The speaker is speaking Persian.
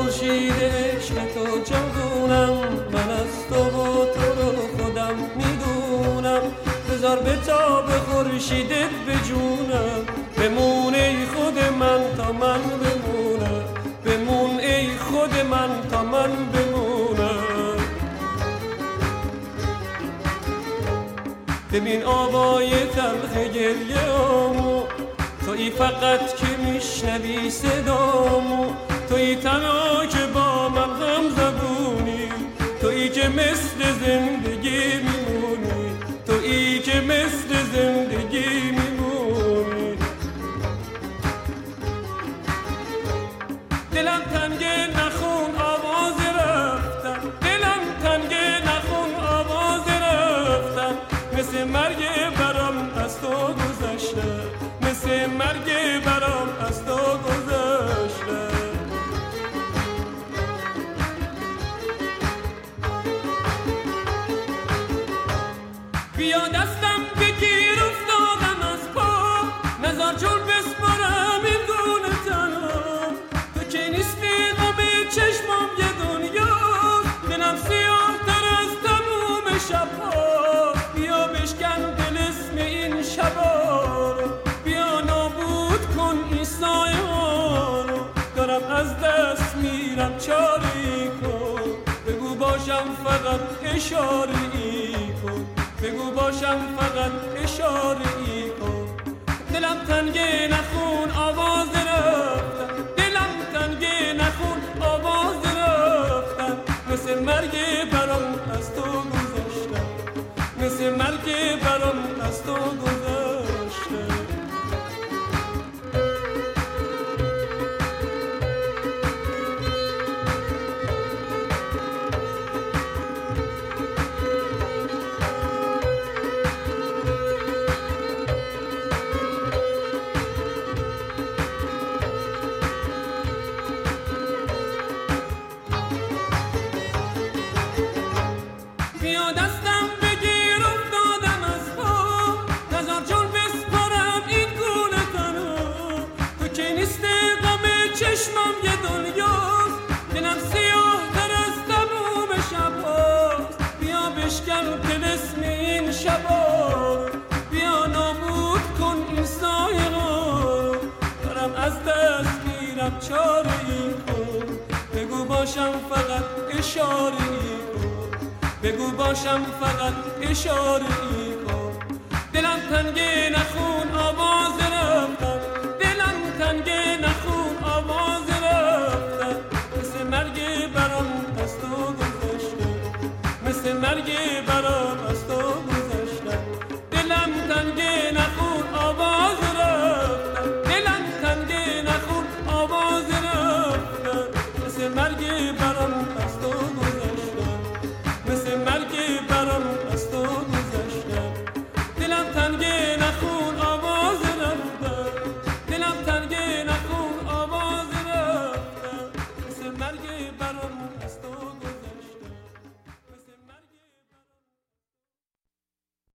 خورشید عشق تو جوونم، من از تو و تو رو خودم میدونم. بذار به تاب خورشیدت به جونم، بمون ای خود من تا من بمونم، بمون ای خود من تا من بمونم. ببین آوای تلخ گریه‌امو، تویی فقط که میشنوی صدامو، تویی تنها که با من هم زبونی، تویی که مثل زندگی میمونی، تویی که مثل زندگی میمونی. دلم تنگه نخون آواز رفتن، دلم تنگه نخون آواز رفتن، مثل مرگ برام از تو گذشته، مثل مرگ برام از تو گذشته. بیا دستم بگیر افتادم از پا، نزار جور بسپارم این گونه تنها. تو که نیستی غم چشمام یه دنیاست، دلم سیاه تر از تموم شبها. بیا بشکن دل اسم این شبا رو، بیا نابود کن این سایه ها رو. دارم از دست میرم چاری کن، بگو باشم فقط اشاره ای کن، بگو باشم فقط اشاره ای کن. دلم تنگه نخون آواز رفتن، دلم تنگه نخون آواز رفتن، مثل مرگ برام از تو گذشتن، مثل مرگ برام از تو گذشتن. بیا دستم بگیر افتادم از پا، نزار جون بسپارم این گونه تنها. تو که نیستی غم چشمم یه دنیاست، دلم سیاه تر از تموم شبهاست. بیا بشکن طلسم این شبا رو، بیا نابود کن این سایه ها رو. دارم از دست میرم چاره ای کن، بگو باشم فقط اشاره ای کن، بگو باشم فقط اشاره ای کن. دلم تنگه نخون آواز رفتن، دلم تنگه نخون آواز رفتن، مثل مرگ برام از تو گذشته، مثل مرگ برام از تو گذشته.